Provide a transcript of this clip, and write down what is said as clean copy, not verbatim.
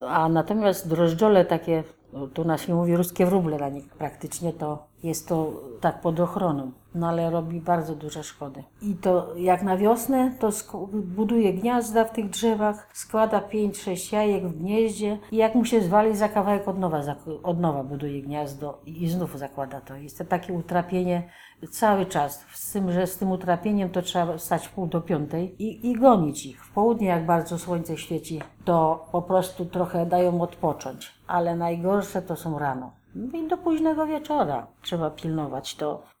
A natomiast drożdżole takie, tu na się mówi ruskie wróble na nich praktycznie, to jest to tak pod ochroną, no ale robi bardzo duże szkody. I to jak na wiosnę, to buduje gniazda w tych drzewach, składa 5-6 jajek w gnieździe i jak mu się zwali, za kawałek od nowa buduje gniazdo i znów zakłada to. Jest to takie utrapienie cały czas, z tym, że z tym utrapieniem to trzeba wstać 4:30 i gonić ich. W południe, jak bardzo słońce świeci, to po prostu trochę dają odpocząć, ale najgorsze to są rano. I do późnego wieczora trzeba pilnować to.